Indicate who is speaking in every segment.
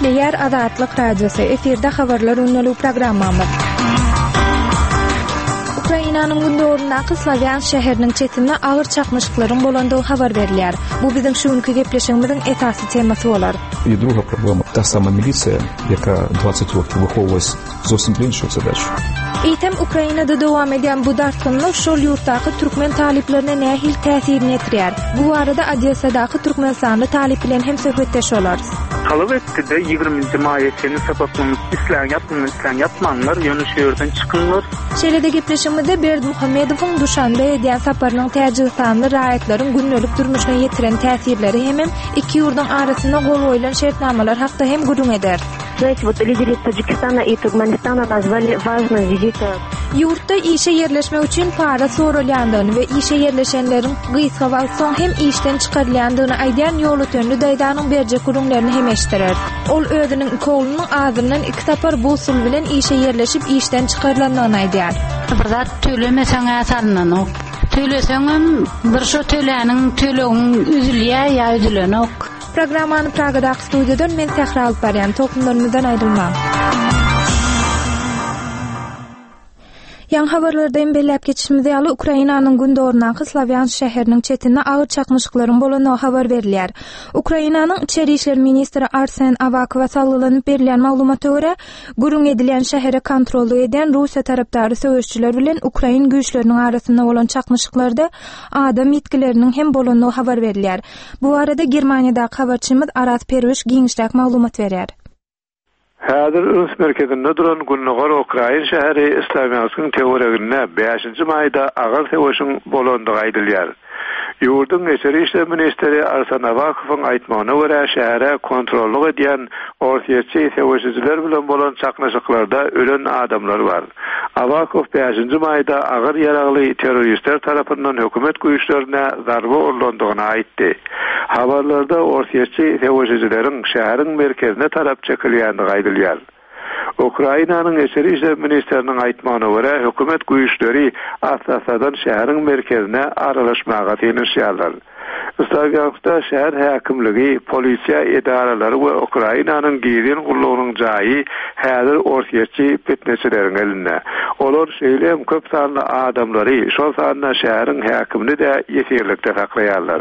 Speaker 1: Eşleýär Azatlyk Radiosu efirde habarlar öňlüğü programmamyz. Ukrainanyň gündöründe Slavyansk şäheriniň çetinde agyr çakmyşlyklaryň bolandygy habar berilýär. Bu biziň şu günkü gepleşigimiziň esasy temasy bolar.
Speaker 2: І друга проблема – та сама міліція, яка 20 років виховувалась зовсім для інших задач.
Speaker 1: Eýtem Ukrainada dowam edýän bu dartymlyk şol ýurtdaky türkmen taliplerine nähil täsirini etdirýär. Bu arada Odessadaky türkmenistany talip bilen hem söhbetdeş bolarys.
Speaker 3: Talap etdi de 20-nji maýetini sabaplaryny isläň yapmanlar ýöne şeýerden çykynlar.
Speaker 1: Şeýlede gepleşigimizde Berdimuhammedowyň Duşanbe edýän saparynyň täjiklerini raýatlaryň günnälik durmuşyna ýetiren täsirleri hem iki ýurduň arasynda gol goýulan şertnamalar hakda hem gurrun eder.
Speaker 4: Знаете, вот лидеры Таджикистана и Туркменистана назвали важным визитом.
Speaker 1: Yurtda işe yerleşmek için para sorulýandygyny we işe yerleşenleriň gysga wagt soň hem işden çykarylýandygyny aýdýan ýol ötünli daýdanyň berjek gurunlaryny hem eşdirer. Ol özüniň kolunyň ağzyndan iki tapar bu usul bilen işe yerleşip işden çykarylandygyny aýdýar.
Speaker 5: Bir zat tölemeseň asarynan ok. Töleseňem bir şo töläniň tölegiň üzülýär ýa üzülenok.
Speaker 1: Programmany Pragadaky studiýadan men Sehra alyp barýan. Toplumlarymyzdan aýdylma. Ýan habarlardan belläp geçişimize ýaly Ukrainanyň gündöründe Slavyansk şäheriniň çetinde agyr çakmyşlyklaryň bolandygy habar berilýär. Ukrainanyň içeri işler ministri Arsen Avakov sallanyp berilen maglumata görä, gurrun edilen şähere kontrol eden Russiýa tarapdary söwüşçüler bilen Ukrain güýçleriniň arasynda bolan çakmyşlyklarda adam ýetkileriniň hem bolandygy habar berilýär. Bu arada Germaniýadaky habarçymyz Aras Perwiş giňişlik maglumat berýär.
Speaker 6: Häzir Rus merkezinde duran Günnogor Ukrain şäheri Slavyansk'ın teoregine 5-nji maýda agyr sewüşiň bolandygy aýdylýar. Ýurdun Içeri işler ministri Arsen Avakowyň aýtmagyna görä şähere kontrollyk edýän ortaýaçy sewüşçiler bilen bolan çaknaşyklarda ölen adamlar bar. Avakow 5-nji maýda agyr ýaragly terroristler tarapyndan hökümet güýçlerine zarba ulandygyny aýtdy. Habarlarda ortaýaçy sewüşçileriň şäheriň merkezine tarap çekilýändigi aýdylýar. Ukrainanyň Içeri işler ministriniň aýtmagyna görä hökümet güýçleri asasadan şäheriň merkezine aralaşmaga teňişýärler. Slavyanskda şäher häkimligi, polisiýa edaralary we Ukrainanyň giýen gullugynyň jaýy häzir ortaýaçy fitneçileriň elinde. Olar şeýlem köp sanly adamlary şol sanly şäheriň häkimini de ýetirlikde saklaýarlar.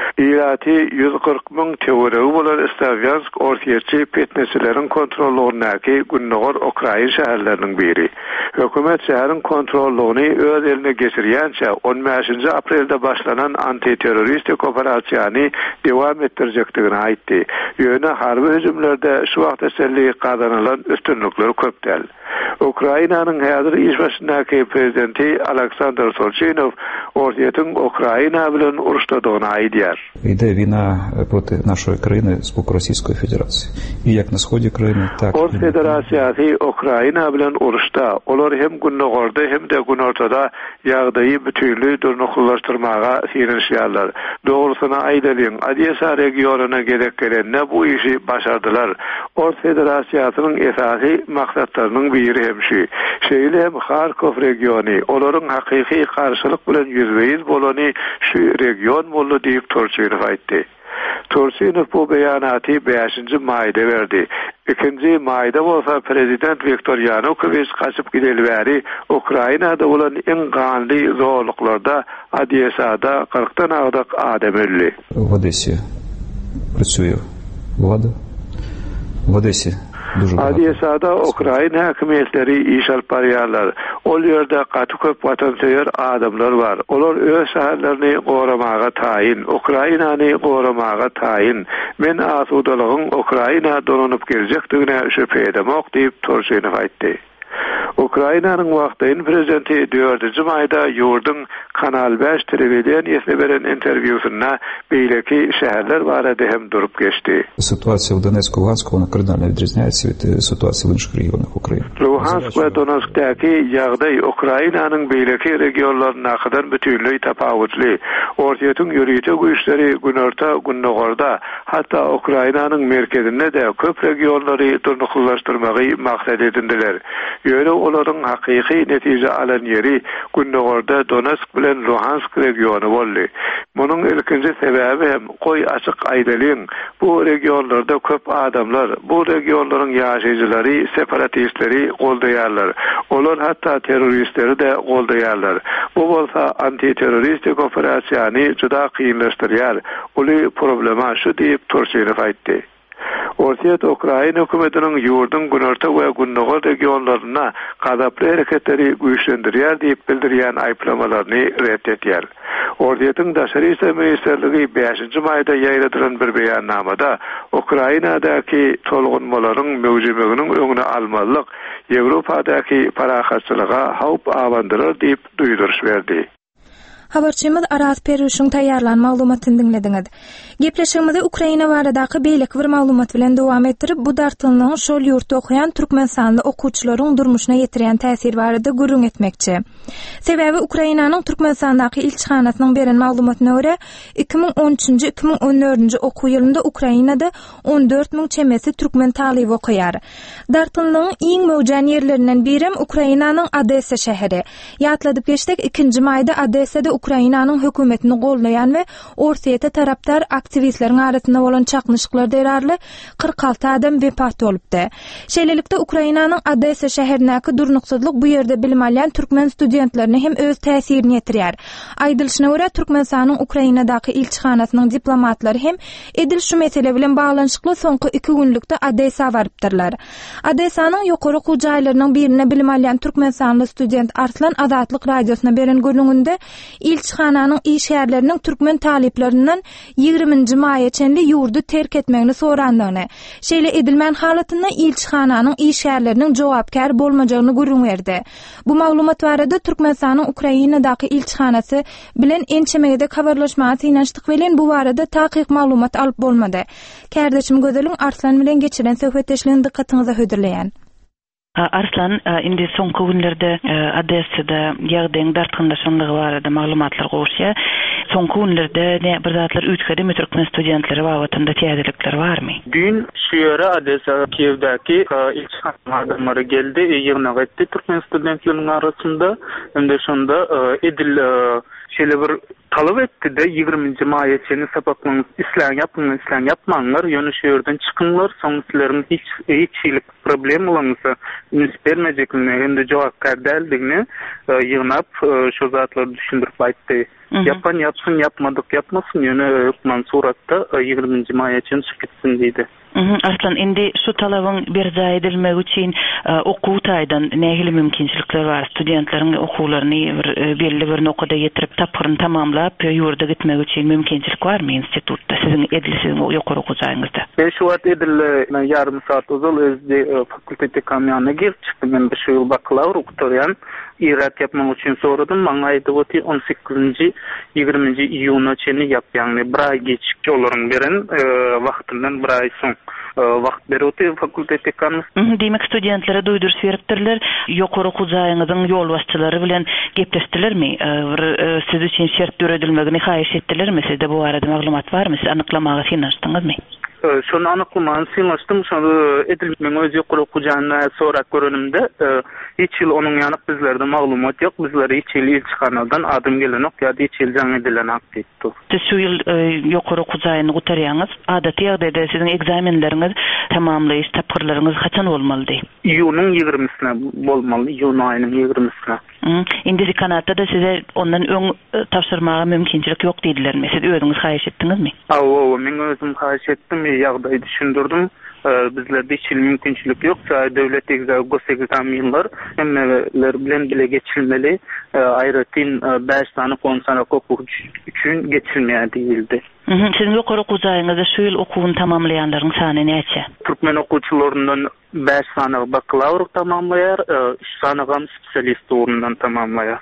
Speaker 6: Ýaty 140.000 teoregi bolan Slavyansk ortaýaçy fitneçileriň kontrollugynaky Günnogor Ukrain şäherleriniň biri. Hökümet şäheriň kontrollugyny öz eline geçirýänçe 15-nji aprelde başlanan antiterroristik operasiýany dowam etdirjekdigini aýtdy. Ýöne harby hüjümlerde şu wagtda selli kazanylan üstünlikler köpdel. Ukrainanyň häzir iş başyndaky prezidenti Aleksandr Solchynov ortaýatyň Ukraina bilen uruşdadygyny aýdýar.
Speaker 2: Йде війна проти нашої країни з боку Російської Федерації. І як на сході країни, так
Speaker 6: Rus Federasyasy Ukraina bilen uruşda. Olar hem Günnogorda hem de Günortada ýagdaýy bütünlüği durnuklaşdyrmaga ýerleşýärler. Dogrusyna aýdalym, Odessa regionuna gerek gelende bu işi başardylar. Rus Federasyasının esasy maksatlarynyň biri hem şu. Şeýle hem Kharkov regiony, olaryň hakyky karşylyk bilen ýüzbeýiz bolany şu region boldy diýip Turçynov aýtdy. Turçynov bu beýanaty 5-nji maýda berdi. 2-nji maýda bolsa prezident Viktor Yanukovych kaçyp gidelibäri Ukrainada bolan en ganly zorluklarda Odessada 40-dan agdak adam öldi.
Speaker 2: в Одесі працює влада. В Одесі дуже багато.
Speaker 6: Odessada Ukrain häkimetleri iş alyp barýarlar. Ol ýerde gaty köp watansewer adamlar bar. Olar öz şäherlerini goramaga taýin, Ukrainany goramaga taýin. Men asudalygyň Ukraina donanyp geljekdigine şüphe edemok diýip Turçynov aýtdy. Ukrainanyň wagtyn prezidenti 4-nji maýda ýurdun Kanal 5 telewiziýasyna beren interwýusynda beýleki şäherler barada hem durup geçdi.
Speaker 2: Ситуація в Донецьку, Луганську, вона кардинально відрізняється від ситуації в інших регіонах України.
Speaker 6: Luhansk we Donetsk'däki ýagdaý Ukrainanyň beýleki regionlaryna kadar bütünlüği tapawutly. Ortaýetň ýürüýte güýçleri günorta günnogorda hatta Ukrainanyň merkezinde de köp regionlary durnuklaşdyrmagy maksat edindiler. Ýöne olaryň hakyky netije alan ýeri günnogorda Donetsk bilen Luhansk regiony boldy. Munyň ilkinji sebäbi hem goý açyk aýdalyň bu regionlarda köp adamlar, bu regionlaryň ýaşaýjylary separatistleri goldaýarlar. Olar hatta terroristleri de goldaýarlar. Bu bolsa antiterroristik operasiýany juda kynlaşdyrýar. Uly problema şu diýip Turkiýany aýtdy. Ortaýet Ukraina hökümetiniň ýurdun günorta we günnogor regionlaryna gadaply hereketleri güýçlendirýär diýip bildirýän aýplamalaryny reddetýär. Ortaýetyň daşary işler ministrligi 5-nji maýda ýaýradylan bir beýannamada Ukrainadaky tolgunmalaryň mewjudlyginiň öňüne almalyk Ýewropadaky parahatçylyga hawp awandyrar diýip duýduruş berdi.
Speaker 1: Habarçymyz Aras Peruşyň taýýarlan maglumatyny dinlediňiz. Gepleşigimizde Ukraina baradaky beýleki bir maglumat bilen dowam etdirip, bu dartynlygyň şol ýurtda okuyan türkmensanly okuwçylaryň durmuşyna ýetiren täsir barada gürrüň etmekçi. Sebäbi Ukrainanyň Türkmensandaky ilçihanasynyň beren maglumatyna görä, 2013-2014-nji okuw ýylynda Ukrainada 14.000 çemesi türkmen talyp okuýar. Dartynlygyň iň mewjud ýerlerinden biri Ukrainanyň Odessa şäheri. Ýatladyp geçdik, 2-nji maýda Odessada Ukrainanyň hökümetini gollayan we Ortaýeta tarapdar aktivistleriň arasynda bolan çaknyşyklar derarly 46 adam wepat bolupdy. Şeýlelikde Ukrainanyň Odessa şäherindäki durnuksyzlyk bu ýerde bilim alýan türkmen studentlerine hem öz täsirini ýetirýär. Aýdylyşyna görä Türkmenistanyň Ukrainadaky ilçihanasynyň diplomatlary hem edil şu mesele bilen baglanyşykly soňky 2 günlükde Odessa barypdyrlar. Odessanyň ýokary okuw jaýlarynyň birine bilim alýan türkmensanly student Arslan Azatlyk radiosyna beren görnüňinde ilçihananyň iş ýerleriniň türkmen talyplerinden 20-nji maýa çenli ýurdu terk etmegini sorandygyny, şeýle edilmän halatynda ilçihananyň iş ýerleriniň jogapkar bolmajagyny görüň berdi. Bu maglumat barada Türkmenistanyň Ukrainadaky ilçihanasy bilen ençemegede habarlaşmagy synanyşdyk bilen bu barada takyk maglumat alyp bolmady. Kärdeşim gözeliň Arslan bilen geçiren söhbetleşigini dikkatiňize hödürleýän.
Speaker 7: Arslan, indi soňky günlerde Odessada ýagdaýyň dartyndaşanlygy barada maglumatlar goşýar. Soňky günlerde bir zatlar üýtgedi Türkmen studentleri wagtynda täzelikler barmy?
Speaker 3: Dün şu ýere Odessa Kievdäki ilçihanalary geldi, ýygynak etdi Türkmen studentleriň arasynda. Hemde şonda edil şeýle bir talap etdi de 20-nji maýa çenli sapaklaryňyz isläň yapmaňlar, ýöne şu ýerden çykyňlar, soň sizleriň hiç problem bolansa nisbermejekligini, hemde jogapkar däldigini ýygnap şu zatlary düşündirip aýtdy. Yapan yapsın, yapmadık yapmasın, ýöne hukman suratda 20-nji maýa çenli çykýan diýdi.
Speaker 7: Arslan, indi şu talabyň berja edilmegi üçin okuw taýdan nähili mümkinçilikler bar? Studentleriň okuwlaryny belli bir nokada ýetirip tapyryny tamamlap ýurda gitmek üçin mümkinçilik barmy institutda? Siziň edilisiň ýokary okujagyňyzda?
Speaker 3: Şu wagt edil ýarym saat uzal özde fakulteti kamýanyna girip çykdym. Men şu ýyl bakalavr okutorýan. İrat yapmak üçin soradym. Maňa aýdypdy 18-nji 20-nji iýuna çenli ýapýan. Bir ay geçik ýolaryň beren wagtyndan bir ay soň wagt berýärdi fakulteti kamýany.
Speaker 7: Demek studentlere duýduruş beripdirler. Ýokary okujagyňyzyň ýol başçylary bilen gepleşdilermi? Siz üçin şert döredilmegini haýyş etdilermi? Sizde bu arada maglumat barmy? Siz anyklamagy synanyşdyňyzmy?
Speaker 3: Şonu anyklamagy synanyşdym. Şonu edil men öz ýokary okujagyna sorak görenimde hiç ýyl onuň ýanyk bizlerde maglumat ýok. Bizlere hiç ýyl ilçihanadan adam gelenok ýa-da hiç ýyl jaň edilen aktivitdi.
Speaker 7: Siz şu ýyl ýokary okujagyny gutarýaňyz, adaty ýagdaýda siziň egzaminleriňiz tamamlaýyş tapyrlaryňyz haçan bolmaly?
Speaker 3: Ýunyň 20-sine bolmaly, ýun aýynyň 20-sine.
Speaker 7: Indi dekanatda da size ondan öň tapşyrmaga mümkinçilik ýok diýdilermi? Siz özüňiz haýyş etdiňizmi?
Speaker 3: Men özüm haýyş etdim, ýagdaýy düşündirdim. Bizlerde hiç mümkinçilik ýok. Döwlet egzamynlar hemmeler bilen bile geçilmeli. Aýratyn 5 sany konsanok okuw üçin geçilmeýär diýildi.
Speaker 7: Siziň ýokary okujagyňyzda şu ýyl okuwyny tamamlaýanlaryň sany näçe?
Speaker 3: Türkmen okuwçylaryndan 5 sany bakalavr tamamlaýar, 3 sany gam spesialist orundan tamamlaýar.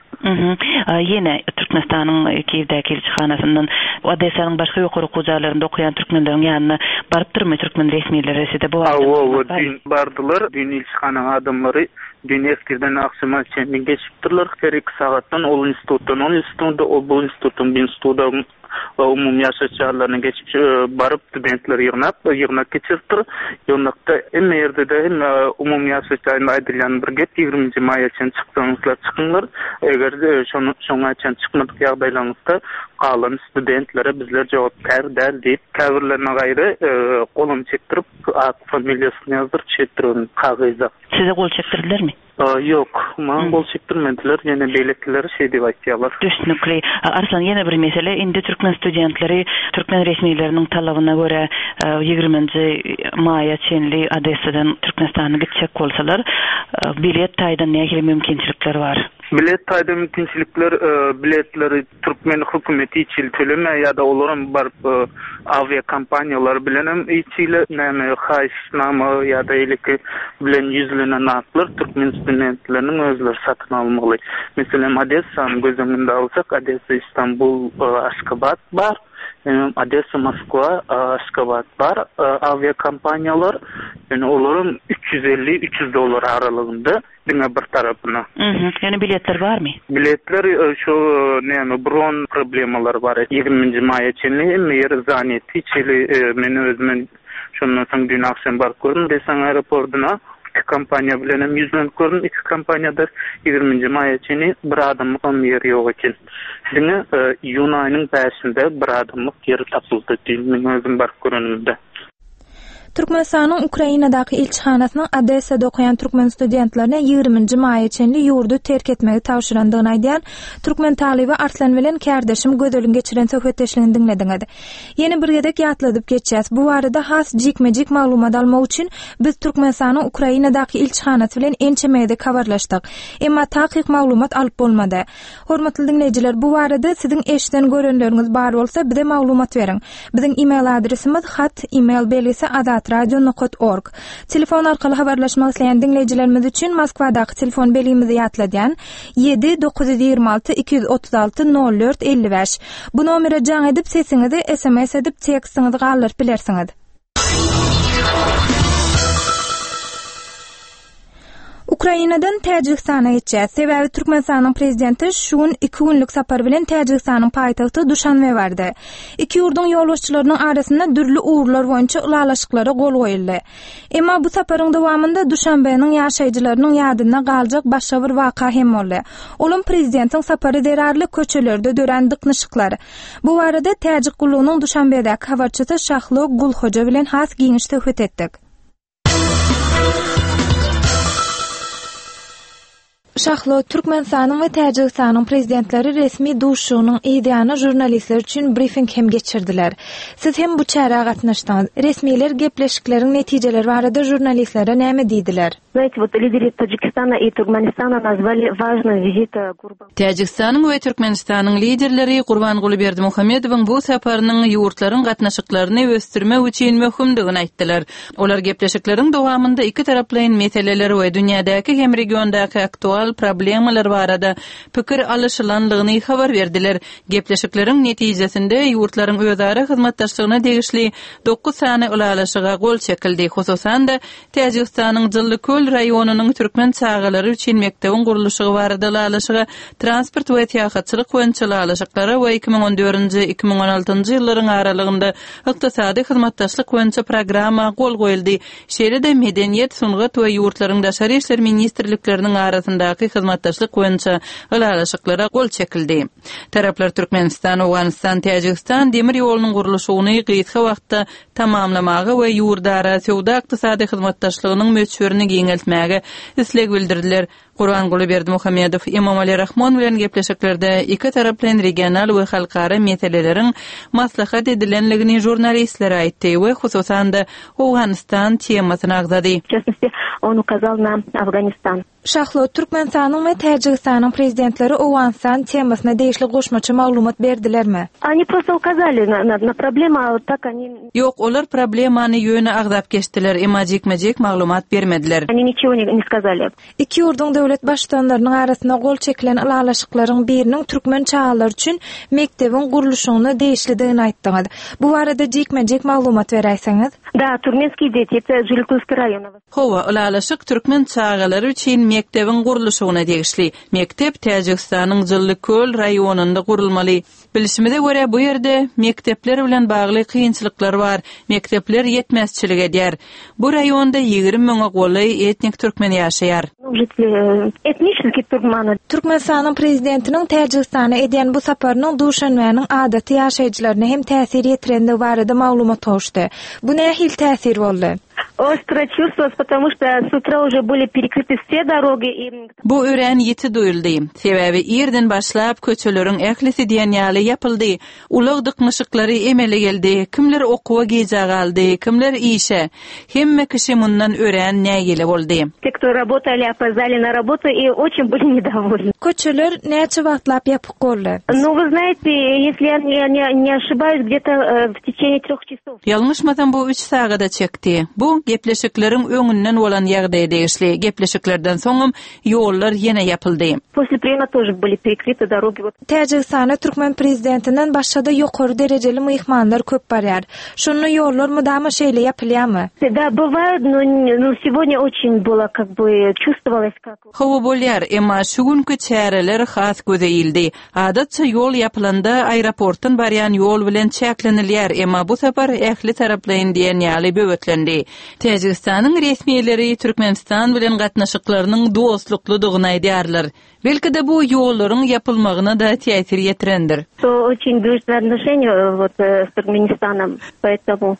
Speaker 7: Ýene Türkmenistanyň Kievdäki ilçihanasyndan Odessanyň başga ýokary okuwçylarynda okuyan türkmenleriň ýanyna barypdyrmy türkmen resmiýetleri? Bu
Speaker 3: bardylar. Dün ilçihanaň adamlary dün eskiden akşama çenini geçiptirler. Her 2 saattan ol institutda bu institutun bir institutda umum yaşaş çağlarına geçip barıp studentler yığınak geçirtir. Yığınakta hem yerde de hem umum yaşaş çağlarına aydırılan bir get 20. maya için çıksanızlar çıkınlar. Eğer şoňa için çıkmadık ýagdaýlaryňyzda kalan studentlere bizler cevap der deyip käbirlerine gaýry golum çektirip familiýasyny ýazdyrıp çetdirip kagaýza.
Speaker 7: Size gol çektirdiler mi?
Speaker 3: Yok, maňa gol çektirmediler. Ýene beýlekliler diýip aýtýarlar.
Speaker 7: Düşnükli. Arslan ýene bir mesele, indi türkmen studentleri türkmen resmiýetleriniň talabyna göre 20 maya çenli Odessadan Türkmenistana gitjek bolsalar, bilet taýdan nähili mümkinçilikler bar?
Speaker 3: Bilet taýda mümkinçilikler biletleri Türkmen hökümeti içil төлeme ýa-da olaryň barıp avia kompaniýalar bilen içile näme haýsnama ýa-da eleki bilen ýüzlenen atlar Türkmen studentleriniň özleri satyn almaly. Meselem Odessany gözleminde alsak, Odessa, İstanbul, Aşgabat bar. Odessa, Moskva, Aşgabat bar. Avia kompaniýalar olaryň $350-300 aralygynda diňe bir tarapyna.
Speaker 7: Yani biletler var mı?
Speaker 3: Biletler şu näme bron problemalar bar. 20. maya çenli yer zaneti içili meni özümen şondan soň dün akşam bar gördüm deseň aeroportuna 2 kompaniýa bilen ýüzlen gördüm. 2 kompaniýada 20. maya çenli bir adamlyk ýeri ýok eken. Diňe ýuny aýynyň 5-inde bir adamlyk ýeri tapyldy diýip özüm bar görünümde.
Speaker 1: Türkmenistanyň Ukrainadaky elçihanasynyň Odessada okuyan türkmen studentlerine 20 maya çenli ýurdu terk etmegi tawşyrandygyny aýdýan türkmen talibi Arslan bilen kärdeşim gödölüň geçiren söhbetleşigini dinlediňiz. Ýene bir gedek ýatladyp geçýäs. Bu barada has jikmejik maglumat almak üçin biz Türkmenistanyň Ukrainadaky elçihanasy bilen ençemeýde habarlaşdyk. Emma takyk maglumat alyp bolmady. Hormatly dinleýijiler, bu barada siziň eşden görenleriňiz bar bolsa bize maglumat beriň. Biziň e-mail adresimiz hat@email belgisi radio.org. Telefon arkaly habarlaşmak isleýän dinleýijilerimiz üçin Moskwadaky telefon belgimizi ýatladýan 7-926 236 04 55. Bu nomere jaň edip sesiňizi SMS edip tekstiňizi galyryp bilersiňiz. Ukrainadan Täjikistana geçýär. Sebäbi Türkmenistanyň prezidenti şuň 2 günlük sapar bilen Täjikistanyň paýtagty Duşanbe bardy. Iki ýurduň ýolbaşçylarynyň arasynda dürli uğurlar boýunça ulalaşyklara gol goýuldy. Emma bu saparyň dowamında Duşanbeň ýaşaýjylarynyň ýadyna galjak başga bir waka hem boldy. Olum prezidentiň sapary derarly köçelerde dören dıknyşyklar. Bu barada Täjik gulunyň Duşanbe'däki habarçysy Şahlo Gulhoja bilen has giňiş söhbet etdik. Şahlo, Türkmenistanyň we Täjikistanyň prezidentleri resmi duşunyň ideýany jurnalistler üçin briefing hem geçirdiler. Siz hem bu çäre gatnaşdyňyz. Resmiler gepleşikleriň netijeleri barada jurnalistlere näme diýdiler?
Speaker 4: Знаете, вот лидеры Таджикистана и Туркменистана назвали важным визит Гурбан.
Speaker 8: Täjikistanyň we Türkmenistanyň liderleri Gurbanguly Berdimuhammedowyň bu saparynyň ýurtlaryň gatnaşyklaryny ösdürmek üçin möhümdigini aýtdylar. Olar gepleşikleriň dowamında iki taraplyň meseleler we dünýädäki hem regiondaky aktual problemalar barada pikir alışylanlygyny habar berdiler. Gepleşikleriň netijesinde ýurtlaryň özara hyzmatdaşlygyna degişli 9 sany ulalaşyga gol çekildi. Hususan da Täjikistanyň Jyllyköl raýonynyň türkmen çağalary üçin mektebiň gurulşy barada ulalaşyga transport we täýatçylyk boýunça ulaşyklary we 2014-2016 ýyllaryň aralygynda ykdysady hyzmatdaşlyk boýunça programa gol goýuldy. Şeýle-de medeniýet, sungat we ýurtlaryň daşary işler ministrlikleriniň arasyndaky hyzmatdaşlyk boýunça ulaşyklara gol çekildi. Taraplar Türkmenistan, Awganistan, Täjikistan demir ýolunyň gurulşyny gysga wagtda tamamlamagy we ýurdara sowda ykdysady hyzmatdaşlygynyň möçberini giňeltmäge isleg bildirdiler. Gurbanguly Berdimuhammedow Emomali Rahmon bilen gepleşiklerde iki taraplyň regional we halkara meseleleriň maslahat edilenligini jurnalistler aýtdy we hususan da Awganistan temasyny agzady.
Speaker 4: В частности, он указал на Афганистан.
Speaker 1: Şahlo, Türkmenistanyň we Täjikistanyň prezidentleri Awganistan temasyna deýişli goşmaçy maglumat berdilermi?
Speaker 4: Они просто указали на проблему, а вот так они...
Speaker 8: Yok, olar problemany ýöne agzap geçdiler, emma jekmejek maglumat bermediler.
Speaker 4: Они nичего не сказали.
Speaker 1: İki ýurduň döwlet başdanlarynyň arasynda gol çekilen ulalaşyklaryň biriniň türkmen çağalar üçin mektebiň gurulşyny deýişlidigini aýtdyňyz. Bu barada jekmejek maglumat beräýsiňiz?
Speaker 4: Да, Турменский дети, это Жилькульский район.
Speaker 8: Hova, ulalaşyk türkmen çağalary üçin mekdebin guruluşyna degişli. Mektep Täjikistanyň Jyllyköl raýonunda gurulmaly. Bilişimde görä bu ýerde mektepler bilen bagly kynçylyklar bar. Mektepler yetmezçilik edýär. Bu raýonda 20 000 goly etnik türkmen ýaşaýar.
Speaker 4: Этнический туркманы.
Speaker 1: Türkmenistanyň prezidentiniň Täjikistana edýän bu saparynyň duşanmagynyň adaty ýaşaýjylaryna hem täsir ýetirende barada maglumat topşdy. Bu nähil täsir boldy?
Speaker 4: Остро чувствовалось, потому что с утра уже были перекрыты все дороги.
Speaker 8: Bu ören yeti duyuldy. Sebäbi ýerden başlap köçeleriň ählisi diýen ýaly ýapyldy. Ulag dykmyşyklary emele geldi. Kimler okuwa geýje galdy, kimler işe. Hemme kişi mundan ören nägele boldy.
Speaker 4: Те, кто работали, опоздали на работу и очень были недовольны.
Speaker 1: Köçeler näçe wagtlap ýapyk boldy?
Speaker 4: Ну, вы знаете, если я не ошибаюсь, где-то в течение 3 часов.
Speaker 8: Ýalňyşmadan bu 3 sagada çekdi. Bu gepleşiklerin öňünden bolan ýagdaýa degişli. Gepleşiklerden soňam ýollar ýene ýapyldy.
Speaker 4: После приема тоже были перекрыты дороги.
Speaker 1: Täjikistana Türkmen prezidentinden başga-da ýokary derejeli myhmanlar köp barýar. Şonu ýollar mudama şeýle ýapylýarmy?
Speaker 4: Да, бывает, но сегодня очень было, как бы, чувствовалось, как...
Speaker 8: Hawa bolýar, emma şu günkü çäreler has gözeýildi. Adatça ýol ýapylanda aeroportdan barýan ýol bilen çäklenilýär, emma bu sapar ähli taraplaryň diýen ýaly böwetlendi. Täjikistanyň resmiýetleri Türkmenistan bilen gatnaşyklarynyň dostluklydygyny aýdýarlar. Belki de bu ýollaryň ýapylmagyna da täsir ýetirendir.
Speaker 4: Очень дружные отношения вот с Туркменистаном, поэтому...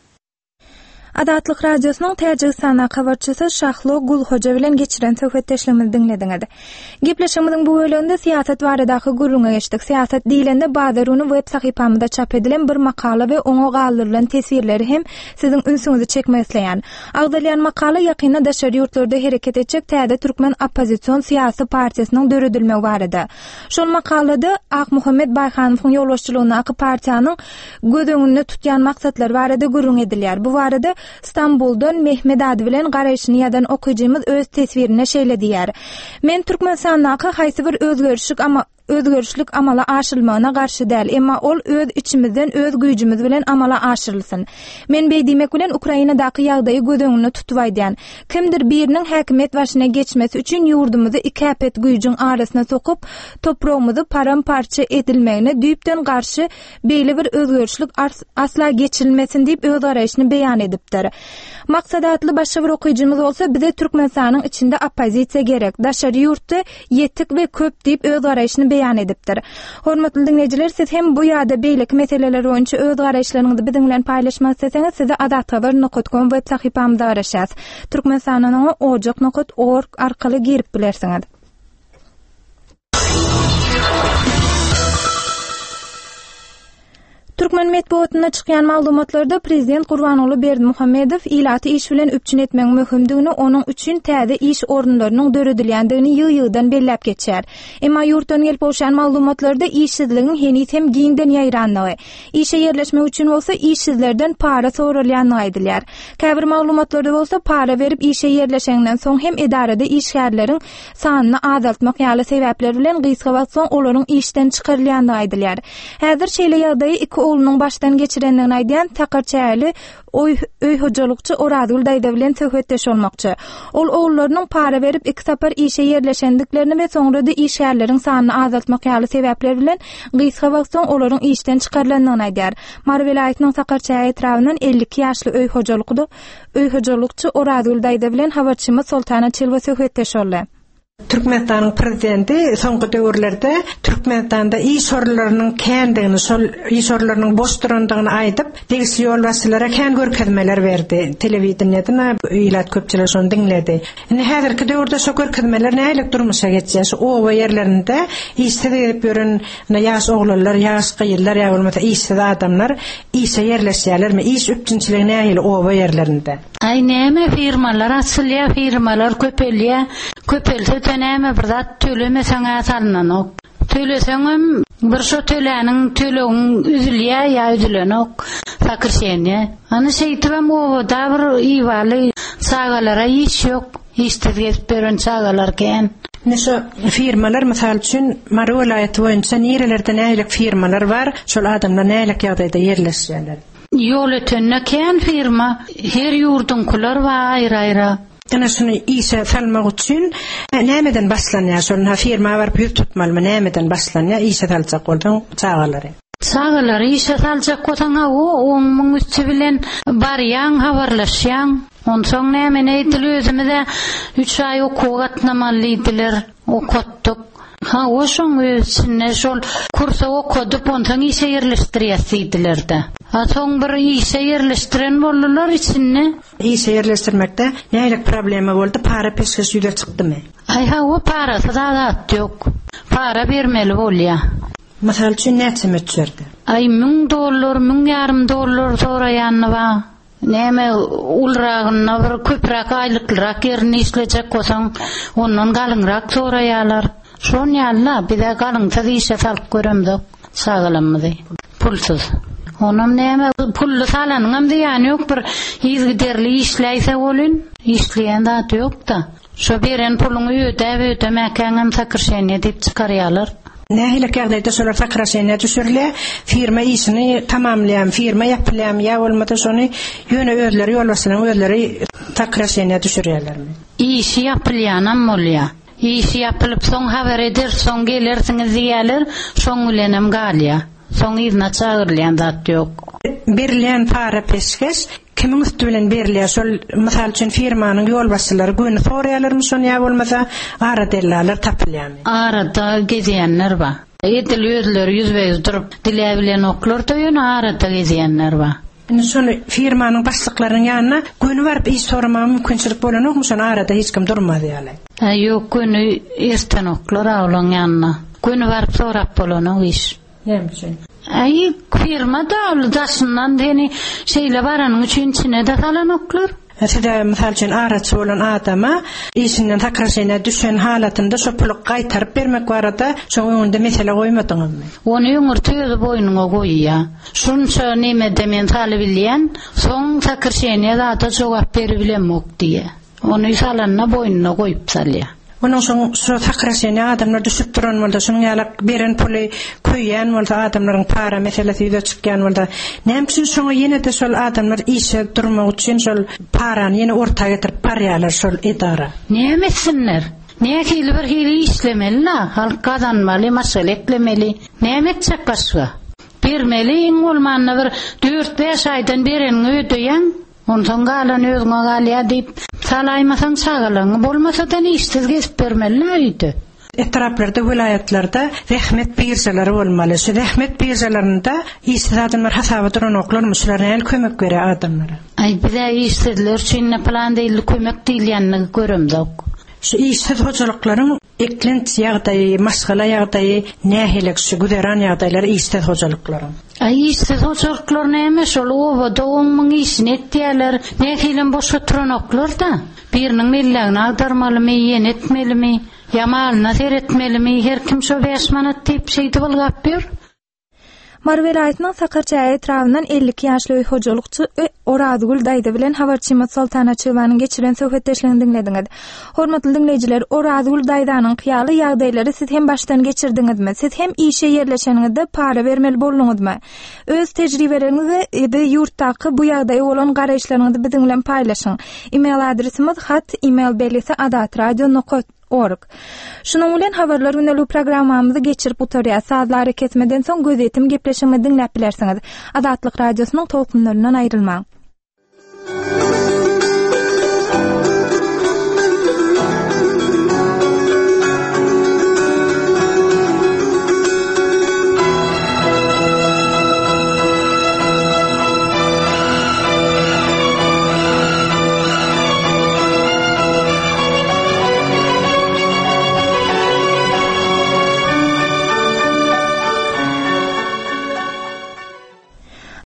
Speaker 1: Adatlyk radiosynyň Täjikistana habarçysy Şahlo Gulhoja bilen geçiren söhbetdeşligimizi dinlediňiz. Gepleşigimiziň bu bölüminde siýasat baradaky gurulmaga geçdik. Siýasat diýilende Badaruny web sahypamyzda çap edilen bir makala we oňa galdyrylan tesirleri hem siziň ünsüňizi çekmek isleýän. Agdalýan makala ýakynda daşary ýurtlarda hereket etjek täze türkmen oppozision siýasy partiýasynyň döredilmegi barada. Şol makalada Akmuhammed Bayhanowyň ýolbaşçylygyna AK partiýanyň gödöňünde tutýan maksatlary barada gurulma edilýär. Bu barada İstanbul'dan Mehmet ady bilen garaýşyny ýadan okujymyz öz tesbirine şeýle diýär. Men Türkmenistanyňky haýsy bir özgörüşlük amala aşyrylmagyna garşy däl, emma ol öz içimizden öz güýjümiz bilen amala aşyrylsyn. Men beýdimek bilen Ukrainadaky ýagdaýy gödöňüne tutup aýdýan. Kimdir biriniň häkimet başyna geçmesi üçin ýurdumuzy iki äpet güýjüň arasyna sokup, toprağymyzy paramparça edilmegine düýpden garşy beýle bir özgörüşlük asla geçirilmesin diýip öz garaýşyny beýan edipdir. Maksadatly başga bir okujymyz bolsa, bize Türkmenistanyň içinde oppozisiýa gerek. Daşary ýurtda ýetik we köp diýip öz garaýşyny beýan edipdir. Hormatly dinleýijiler, siz hem bu ýa-da beýleki meseleler boýunça öz garaýşlaryňyzy biziň bilen paýlaşmak isteseniz, size adathabar.com web sahypamyzda garaşas. Türkmenistanyň ojak.org arkaly girip bilersiňiz. Türkmen medeniýetine çykýan maglumatlarda prezident Gurbanuly Berdimuhammedow ilaty iş bilen öpçün etmek möhümdigini, onuň üçin täze iş orunlarynyň döredilýändigini ýygy-ýygydan bellep geçýär. Emma ýurtdan gelip bolşan maglumatlarda işsizligiň henüz hem giňden ýaýranlygy, işe ýerleşmek üçin bolsa işsizlerden para sorulýanlygy aýdylýar. Käbir maglumatlarda bolsa para berip işe ýerleşenden soň hem edarada işgärleriň sanyny azaltmak ýaly sebäpler bilen gysga wagt soň olaryň işden çykarylýanlygy aýdylýar. Häzir şeýle ýagdaýy iki oğlunun baştan geçirenligini aýdýan Takarçäli öý hojalykçy Oradul daýda bilen söhbetdeş bolmakçy. Ol oğullarynyň para berip iki sapar işe ýerleşendiklerini we soňra da işgärleriň sanyny azaltmak ýaly sebäpler bilen gysga wagt soň olaryň işden çykarylanyny aýdýar. Mar welaýatynyň Takarçäli etrawynyň 52 ýaşly öý hojalykçy Oradul daýda bilen habarçymyz Sultana Çelwa söhbetdeş boldy.
Speaker 9: Türkmenistan'ın prezidenti soňky döwürlerde Türkmenistanda iş sorularynyň kendigini, şol iş sorularynyň boş durandygyny aýdyp, degisi ýolbaşçylara kän görkezmeler berdi. Telewizionyada ýylat köpçüler şonu dinledi. Indi häzirki döwürde şo görkezmeler näçe durmuşa geçýär? O ýerlerinde işde edip ýören ýaş oglanlar, ýaş gyýylar, ýa bolmasa işsiz adamlar işe ýerleşýärlermi? İş üçinçiligi näçe o ýerlerinde?
Speaker 5: Ay näme firmalar açylýar, firmalar köpelýär, näme bir zat tölemeseň asalynan ok. Töleseňem bir şo töläniň tölegiň üzülýär ýa üzülenok fakirşeňe. Ana şeýtibem o da bir iwaly sagalara iş ýok. Iştirip beren sagalarken.
Speaker 9: Näşe firmalar mysal üçin Mary welaýaty boýunça nerelerde näçe firmalar bar, şol adamlar näçe ýagdaýda ýerleşýärler.
Speaker 5: Yol ötenne kän firma her yurdun kular we aýra-aýra.
Speaker 9: Ana şunu ise salmak üçün nämeden başlanýar şol firma var büyük tutmalymy nämeden başlanýar ise salçak boldan çağalary.
Speaker 5: Çağalary ise salçak bolsaň oňmuň üstü bilen barýan habarlaşýan. Onsoň näme näýdil özümize 3 ay okuw gatnamalydylar. Okuttuk. O şoň özüne şol kursa okudup onsoň ise yerleşdirýärdiler-de. Soň bir ise yerleşdiren boldular içinde.
Speaker 9: İse yerleşdirmekde näýlik problemi boldy? Para peşkes ýüze çykdymy?
Speaker 5: O para sadat ýok. Para bermeli bolýar.
Speaker 9: Masal üçin näçe müçerdi?
Speaker 5: $1000, $1,500 soraýanny ba. Näme ulragyna bir köprak aýlyklyrak ýerini işlejek bolsaň, ondan galynrak soraýarlar. Şon ýalla bir de galynta ise salyp göremdik. Sagalanmady. Pulsuz. Onam näme pullu salanyňam diýany ýok, bir ýyzgiderli işleýse bolyn, işleýän zat ýok da. Şo beren puluny ödemäkäňem sakyrşenýe diýip çykarýarlar.
Speaker 9: Nähilek ýagdaýda şolar sakyrşenýe düşürler, firma işini tamamlayan, firma ýapylýan ýa bolmasa şonu ýöne özleri ýolbasynyň özleri sakyrşenýe düşürýärlermi?
Speaker 5: İşi ýapylýanam bolýar. İşi ýapylyp soň habar eder, soň gelersiňiz diýerler, soň bilenem galýar. Soň ýyna çağırylýan zat ýok.
Speaker 9: Berilýän para peşkes kimin üstü bilen berilýär? Şol mysal üçin firmanyň ýolbaşçylary güni soraýarlarmy şonu ýa bolmasa ara dellalar tapylýarmy?
Speaker 5: Arada gezýänler bar. Edil özleri ýüzbeýiz durup dile bilen oklar toýun arada gezýänler bar.
Speaker 9: Şonu firmanyň başlyklarynyň ýanyna güni barıp iş sorama mümkinçilik bolanokmy şonu arada hiç kim durmady ýaly?
Speaker 5: Ýok, güni erten oklar awlaň ýanyna. Güni barıp sorap bolanok iş.
Speaker 9: Näme?
Speaker 5: Firma davlatyndan deni şeýle baranyň üçin içine de salanoklar.
Speaker 9: Şeýle mysal üçin araçy bolan adama işinden takrşyna düşen halatynda şo puly gaýtaryp bermek barada şoň öňünde mesele goýmadyňyzmy?
Speaker 5: Ony öňür töýüp boýnuňa goýýar. Şunça näme demen taly bilýän, soň takrşyna zata jogap berebilemok diýe. Ony salanyna boýnuna goýup salýar.
Speaker 9: Onun son takrşyna adamlar düşüp duran bolsa, şoň ýalak beren puly köýýän bolsa, adamlaryň para meselesi ýüze çykýan bolsa, näme üçin şoňa ýene de şol adamlar işe durmak üçin şol parany ýene ortaga getirip barýarlar şol idara.
Speaker 5: Näme etsinler? Nähili bir hili işlemeliler, halk kazanmaly, maşgal eklemeli. Näme etjek başga? Bermeli, iň bolmanyna bir 4-5 aýdan bereni ödeýän, ondan galan özüňe galýar diýip salaýmasaň çağalaňy bolmasa da işsiz gezip bermeliler ýa-da.
Speaker 9: Etraplarda, vilayatlarda rahmet birjaları bolmaly. Şu rahmet birjalarynda işsiz adamlar hasaba duran oklar müşlerine kömek berýär adamlara.
Speaker 5: Bize işsizler üçin plan değil, kömek diýilýänini göremdik.
Speaker 9: Şu işsiz hojalyklaryň eklent ýagdaýy, maşgala ýagdaýy, nähilek şu güderan ýagdaýlary işsiz hojalyklary.
Speaker 5: İşsiz hojalyklar näme şol obada oňmuň işini etýärler, nähilem boşa turan oklar da. Biriniň millegini agdarmalymy, ýene etmelimi, ýamalyna seretmelimi, her kim şo 5 manat diýip şeýdi bolgap ber.
Speaker 1: Mar welaýatynyň Sakarça etrawynyň 52 ýaşly hojalykçy Oradygul daýdy bilen habarçy Sultana Çywanyň geçiren söhbetdeşligini dinlediňiz. Hormatly dinleýijiler, Oradygul daýdanyň hyýaly ýagdaýlary siz hem başdan geçirdiňizmi? Siz hem işe ýerleşeňizde para bermeli bolduňyzmy? Öz tejribeleriňizi ýurtdaky bu ýagdaýa bolan garaşlaryňyzy biziň bilen paýlaşyň. E-mail adresimiz hat@email-belgesi@radio.org. Şunun bilen habarlar günlük programmamyzy geçirip utarýar. Sazlary kesmeden soň gözetim gepleşigini dinläp bilersiňiz. Adatlyk radiosynyň tolkunlarynyň aýrylmaň.